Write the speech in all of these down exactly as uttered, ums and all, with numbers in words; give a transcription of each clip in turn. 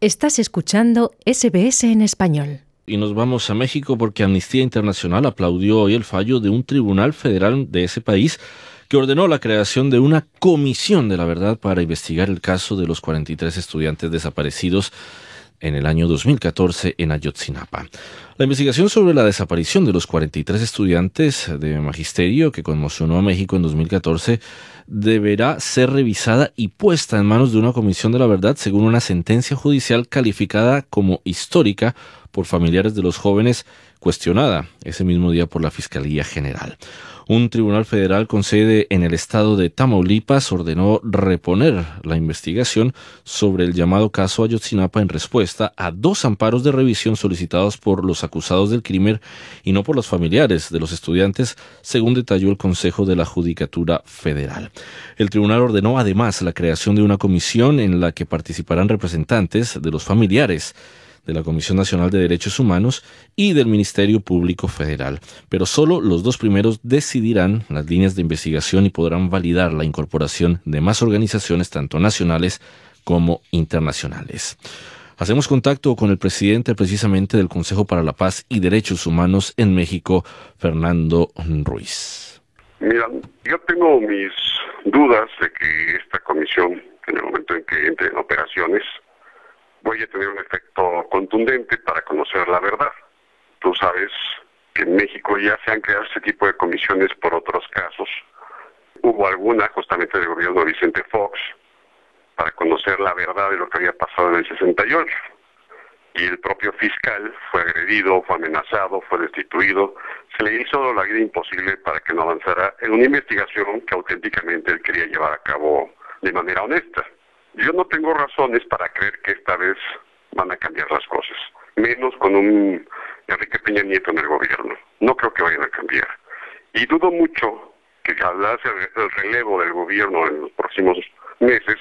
Estás escuchando S B S en español. Y nos vamos a México porque Amnistía Internacional aplaudió hoy el fallo de un tribunal federal de ese país que ordenó la creación de una comisión de la verdad para investigar el caso de los cuarenta y tres estudiantes desaparecidos en el año dos mil catorce en Ayotzinapa. La investigación sobre la desaparición de los cuarenta y tres estudiantes de magisterio que conmocionó a México en dos mil catorce deberá ser revisada y puesta en manos de una comisión de la verdad según una sentencia judicial calificada como histórica por familiares de los jóvenes, cuestionada ese mismo día por la Fiscalía General. Un tribunal federal con sede en el estado de Tamaulipas ordenó reponer la investigación sobre el llamado caso Ayotzinapa en respuesta a dos amparos de revisión solicitados por los acusados del crimen y no por los familiares de los estudiantes, según detalló el Consejo de la Judicatura Federal. El tribunal ordenó además la creación de una comisión en la que participarán representantes de los familiares, de la Comisión Nacional de Derechos Humanos y del Ministerio Público Federal. Pero solo los dos primeros decidirán las líneas de investigación y podrán validar la incorporación de más organizaciones, tanto nacionales como internacionales. Hacemos contacto con el presidente precisamente del Consejo para la Paz y Derechos Humanos en México, Fernando Ruiz. Mira, yo tengo mis dudas de que esta comisión, en el momento en que entre en operaciones, voy a tener un efecto contundente para conocer la verdad. Tú sabes que en México ya se han creado este tipo de comisiones por otros casos. Hubo alguna justamente del gobierno de Vicente Fox para conocer la verdad de lo que había pasado en el sesenta y ocho. Y el propio fiscal fue agredido, fue amenazado, fue destituido. Se le hizo la vida imposible para que no avanzara en una investigación que auténticamente él quería llevar a cabo de manera honesta. Yo no tengo razones para creer que esta vez van a cambiar las cosas, menos con un Enrique Peña Nieto en el gobierno. No creo que vayan a cambiar. Y dudo mucho que al darse el relevo del gobierno en los próximos meses,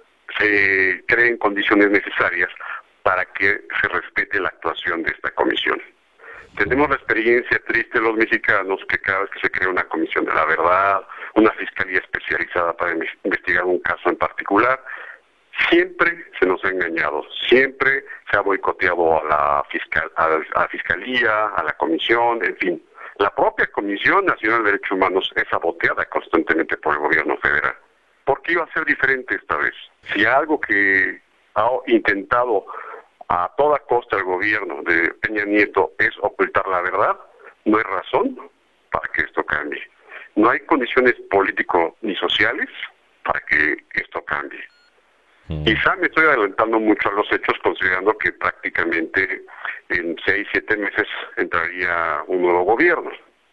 se creen condiciones necesarias para que se respete la actuación de esta comisión. Tenemos la experiencia triste los mexicanos que cada vez que se crea una comisión de la verdad, una fiscalía especializada para investigar un caso en particular, siempre se nos ha engañado, siempre se ha boicoteado a la, fiscal, a la fiscalía, a la comisión, en fin. La propia Comisión Nacional de Derechos Humanos es saboteada constantemente por el gobierno federal. ¿Por qué iba a ser diferente esta vez? Si algo que ha intentado a toda costa el gobierno de Peña Nieto es ocultar la verdad, no hay razón para que esto cambie. No hay condiciones políticos ni sociales para que esto cambie. Quizá me estoy adelantando mucho a los hechos, considerando que prácticamente en seis, siete meses entraría un nuevo gobierno.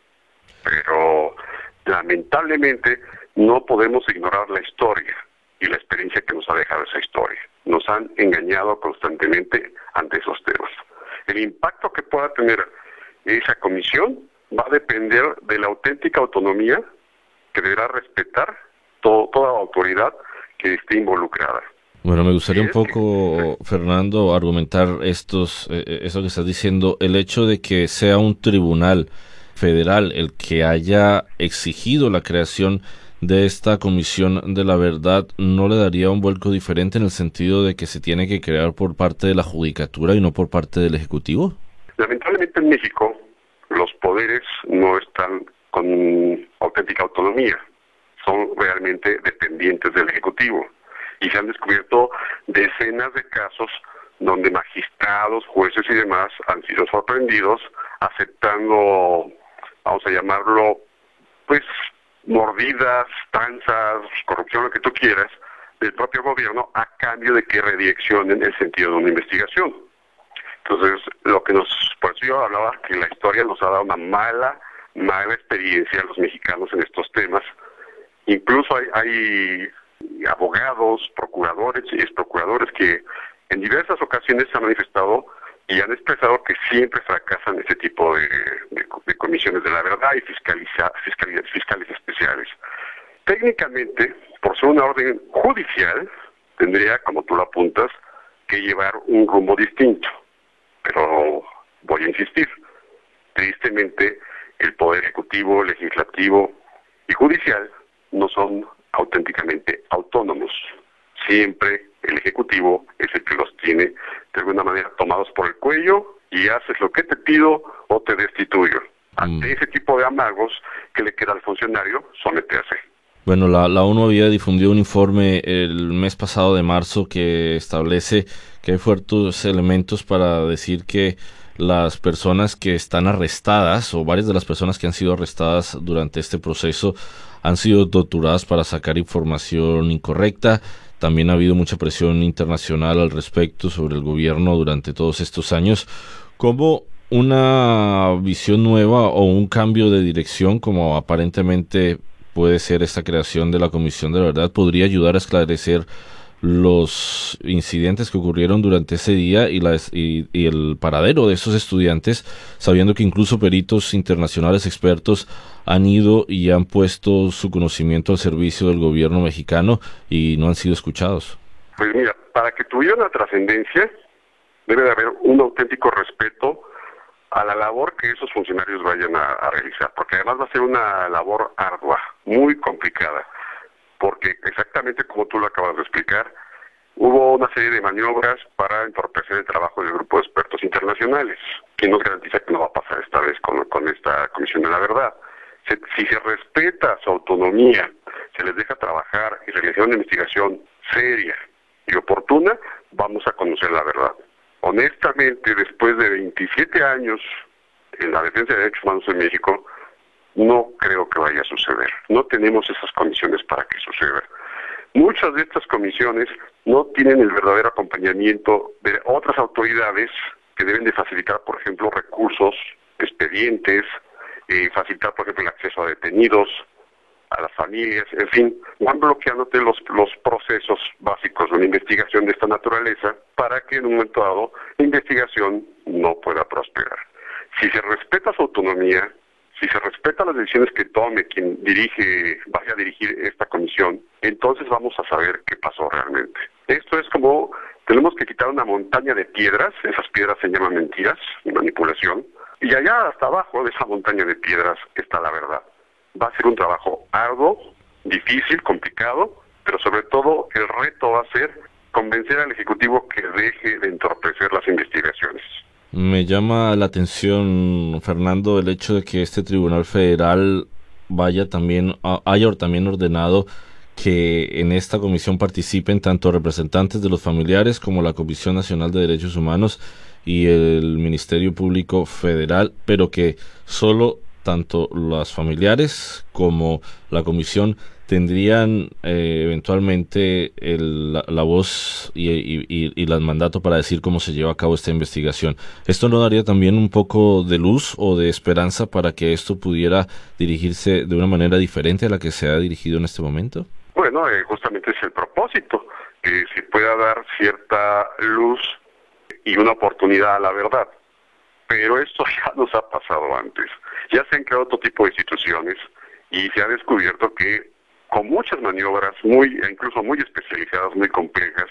Pero lamentablemente no podemos ignorar la historia y la experiencia que nos ha dejado esa historia. Nos han engañado constantemente ante esos temas. El impacto que pueda tener esa comisión va a depender de la auténtica autonomía que deberá respetar to- toda autoridad que esté involucrada. Bueno, me gustaría un poco, Fernando, argumentar estos, eh, eso que estás diciendo, el hecho de que sea un tribunal federal el que haya exigido la creación de esta comisión de la verdad, ¿no le daría un vuelco diferente en el sentido de que se tiene que crear por parte de la judicatura y no por parte del Ejecutivo? Lamentablemente en México los poderes no están con auténtica autonomía, son realmente dependientes del Ejecutivo. Y se han descubierto decenas de casos donde magistrados, jueces y demás han sido sorprendidos aceptando, vamos a llamarlo, pues, mordidas, tranzas, corrupción, lo que tú quieras, del propio gobierno a cambio de que redireccionen el sentido de una investigación. Entonces, lo que nos, por eso yo hablaba que la historia nos ha dado una mala, mala experiencia a los mexicanos en estos temas. Incluso hay, hay abogados, procuradores y exprocuradores que en diversas ocasiones se han manifestado y han expresado que siempre fracasan este tipo de, de, de comisiones de la verdad y fiscaliza, fiscales, fiscales especiales. Técnicamente, por ser una orden judicial, tendría, como tú lo apuntas, que llevar un rumbo distinto. Pero voy a insistir, tristemente el Poder Ejecutivo, Legislativo y Judicial no son auténticamente autónomos. Siempre el Ejecutivo es el que los tiene de alguna manera tomados por el cuello y haces lo que te pido o te destituyo. Ante mm. ese tipo de amagos, ¿qué le queda al funcionario? Someterse. Bueno, la, la ONU había difundido un informe el mes pasado de marzo que establece que hay fuertes elementos para decir que las personas que están arrestadas, o varias de las personas que han sido arrestadas durante este proceso, han sido torturadas para sacar información incorrecta. También ha habido mucha presión internacional al respecto sobre el gobierno durante todos estos años. ¿Cómo una visión nueva o un cambio de dirección, como aparentemente puede ser esta creación de la Comisión de la Verdad, podría ayudar a esclarecer los incidentes que ocurrieron durante ese día y, la, y, y el paradero de esos estudiantes, sabiendo que incluso peritos internacionales expertos han ido y han puesto su conocimiento al servicio del gobierno mexicano y no han sido escuchados? Pues mira, para que tuviera una trascendencia, debe de haber un auténtico respeto a la labor que esos funcionarios vayan a, a realizar, porque además va a ser una labor ardua, muy complicada, porque exactamente como tú lo acabas de explicar, hubo una serie de maniobras para entorpecer el trabajo del grupo de expertos internacionales, que nos garantiza que no va a pasar esta vez con, con esta Comisión de la Verdad. Se, si se respeta su autonomía, se les deja trabajar y realizar una investigación seria y oportuna, vamos a conocer la verdad. Honestamente, después de veintisiete años en la defensa de derechos humanos en México, no creo que vaya a suceder. No tenemos esas condiciones para que suceda. Muchas de estas comisiones no tienen el verdadero acompañamiento de otras autoridades que deben de facilitar, por ejemplo, recursos, expedientes, eh, facilitar, por ejemplo, el acceso a detenidos, a las familias, en fin, van bloqueándote los, los procesos básicos de una investigación de esta naturaleza para que en un momento dado la investigación no pueda prosperar. Si se respeta su autonomía, si se respetan las decisiones que tome quien dirige, vaya a dirigir esta comisión, entonces vamos a saber qué pasó realmente. Esto es como, tenemos que quitar una montaña de piedras, esas piedras se llaman mentiras y manipulación, y allá hasta abajo de esa montaña de piedras está la verdad. Va a ser un trabajo arduo, difícil, complicado, pero sobre todo el reto va a ser convencer al Ejecutivo que deje de entorpecer las investigaciones. Me llama la atención, Fernando, el hecho de que este Tribunal Federal vaya también, haya también ordenado que en esta comisión participen tanto representantes de los familiares como la Comisión Nacional de Derechos Humanos y el Ministerio Público Federal, pero que solo tanto los familiares como la comisión tendrían eh, eventualmente el, la, la voz y, y, y, y el mandato para decir cómo se lleva a cabo esta investigación. ¿Esto no daría también un poco de luz o de esperanza para que esto pudiera dirigirse de una manera diferente a la que se ha dirigido en este momento? Bueno, eh, justamente es el propósito, que se pueda dar cierta luz y una oportunidad a la verdad. Pero esto ya nos ha pasado antes. Ya se han creado otro tipo de instituciones y se ha descubierto que con muchas maniobras, muy incluso muy especializadas, muy complejas,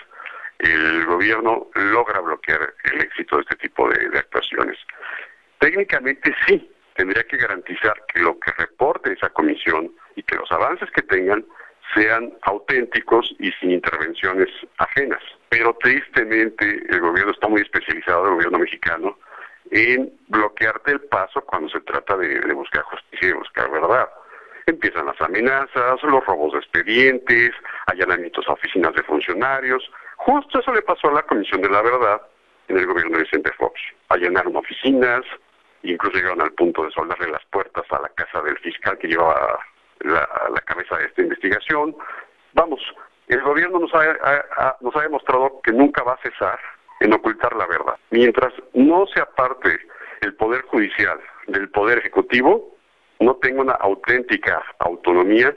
el gobierno logra bloquear el éxito de este tipo de, de actuaciones. Técnicamente sí, tendría que garantizar que lo que reporte esa comisión y que los avances que tengan sean auténticos y sin intervenciones ajenas. Pero tristemente el gobierno está muy especializado, el gobierno mexicano, en bloquearte el paso cuando se trata de, de buscar justicia y de buscar verdad. Empiezan las amenazas, los robos de expedientes, allanamientos a oficinas de funcionarios. Justo eso le pasó a la Comisión de la Verdad en el gobierno de Vicente Fox. Allanaron oficinas, incluso llegaron al punto de soldarle las puertas a la casa del fiscal que llevaba la, la cabeza de esta investigación. Vamos, el gobierno nos ha, ha, nos ha demostrado que nunca va a cesar en ocultar la verdad. Mientras no se aparte el Poder Judicial del Poder Ejecutivo, no tenga una auténtica autonomía,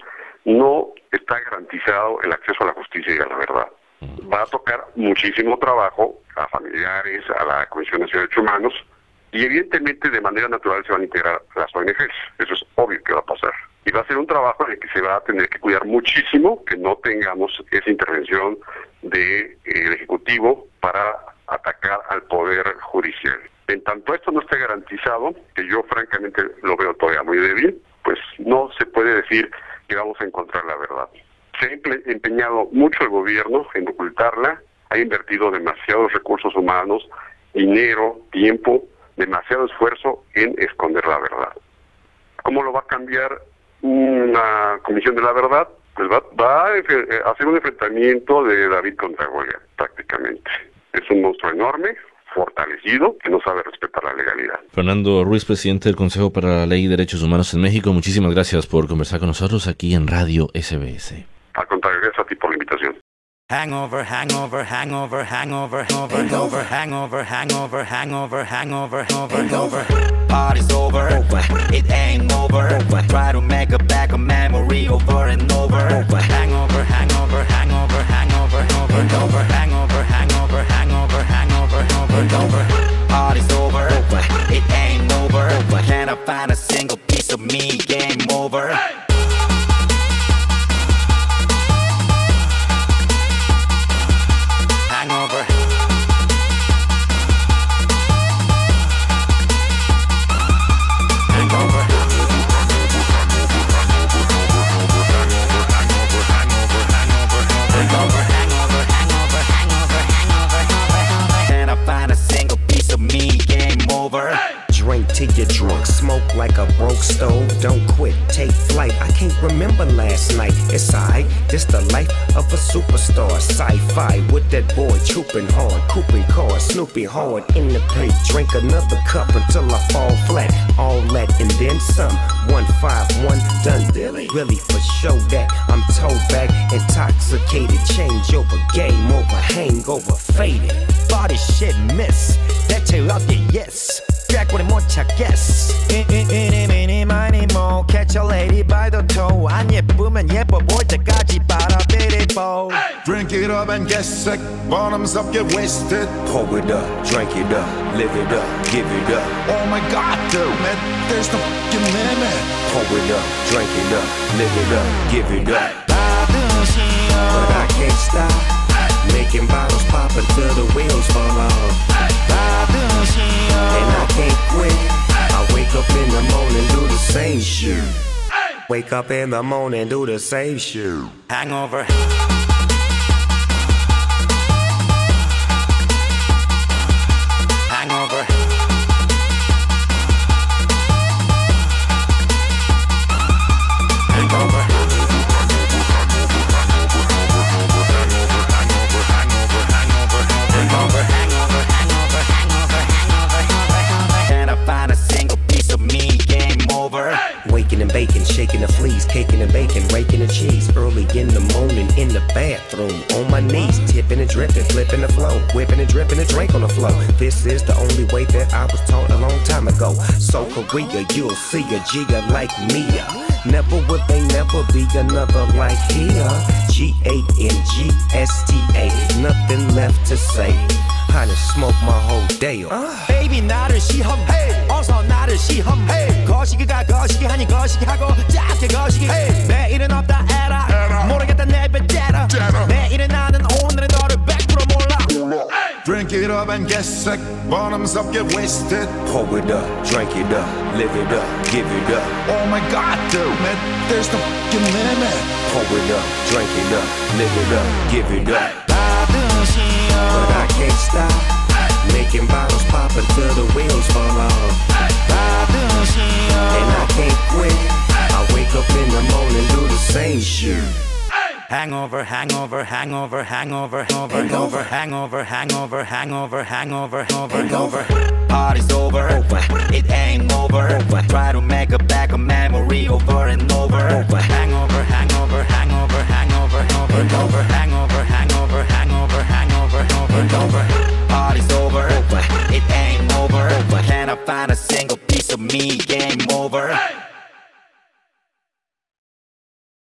no está garantizado el acceso a la justicia y a la verdad. Va a tocar muchísimo trabajo a familiares, a la Comisión Nacional de Derechos Humanos, y evidentemente de manera natural se van a integrar las O N Ges. Eso es obvio que va a pasar. Y va a ser un trabajo en el que se va a tener que cuidar muchísimo que no tengamos esa intervención del de, Ejecutivo para atacar al Poder Judicial. En tanto esto no esté garantizado, que yo francamente lo veo todavía muy débil, pues no se puede decir que vamos a encontrar la verdad. Se ha empeñado mucho el gobierno en ocultarla, ha invertido demasiados recursos humanos, dinero, tiempo, demasiado esfuerzo en esconder la verdad. ¿Cómo lo va a cambiar una comisión de la verdad? Pues va, va a hacer un enfrentamiento de David contra Goliat, prácticamente. Es un monstruo enorme, fortalecido, que no sabe respetar la legalidad. Fernando Ruiz, presidente del Consejo para la Ley y Derechos Humanos en México, muchísimas gracias por conversar con nosotros aquí en Radio S B S. Al contrario, gracias a ti por la invitación. Hangover, hangover, hangover, hangover, hangover, hangover, hangover, hangover, hangover, hangover. Party's over, it ain't over. Try to make a back a memory over and over. Hangover, hangover, hangover, hangover, hangover, hangover, hangover, hangover, hangover, hangover. Party's over, it ain't over. Can I find a single piece of me? Game over. Hangover. Hangover. Hangover, hangover, hangover, hangover, hangover, hangover. Can I find a single piece of me? Game over. Drink till you're drunk, smoke like a broke stove. Don't quit, take flight. I can't remember last night. It's alright, this the life of a superstar. Sci-fi with that boy trooping hard, cooping cars, snooping hard in the plate. Drink another cup until I fall flat. All that and then some. One five one done dilly. Really for show that I'm towed back, intoxicated. Change over, game over, hangover, faded. Body shit miss. That's your up yes. 꾀꼬리 못 찾겠어. 이니미니 마니 모 catch a lady by the toe. 안 예쁘면 예뻐 보일 때까지 빨아들이고. Drink it up and get sick. Bottoms up, get wasted. Pour it up, drink it up, live it up, give it up. Oh my God, dude, man, there's no fucking limit. Pour it up, drink it up, live it up, give it up. 받으시오. But I can't stop making bottles pop until the wheels fall off. 받으시오. And I can't quit. I wake up in the morning, do the same shit. Wake up in the morning, do the same shit. Hangover. Hangover. Hangover. Hangover, hangover, hangover, hangover, hangover, hangover. Can I find a single piece of me? Game over. Waking and baking, shaking the fleas, caking and bacon, raking the cheese. Early in the morning in the bathroom, on my knees, tipping and dripping, flipping the flow, whipping and dripping a drink on the floor. This is the only way that I was taught a long time ago. So Korea, you'll see a Gia like Mia. Never would they never be another like here. G A N G S T A, nothing left to say. I done smoked my whole day up. uh. Baby 나를 시험해 어서 나를 시험해 거시기가 거시기 하니 거시기 하고 작게 거시기 hey. 내일은 없다 에라 에라. 모르겠다 내배 째라 내일은 나는 오늘은 너를 백 퍼센트 몰라. Drink it up and get sick. Bottoms up, get wasted. Pour it up, drink it up, live it up, give it up. Oh my God, dude, man, there's no fucking limit. Pour it up, drink it up, live it up, give it up. 받으시오. But I can't stop making bottles pop until the wheels fall off. 받으시오. And I can't quit. I wake up in the morning, do the same shit. Hangover, hangover, hangover, hangover, hangover, hangover, hangover, hangover, hangover, hangover. Party's over, it ain't over. Try to make a back a memory over and over. Hangover, hangover, hangover, hangover, hangover, hangover, hangover, hangover, hangover, hangover. Party's over, it ain't over. Can I find a single piece of me?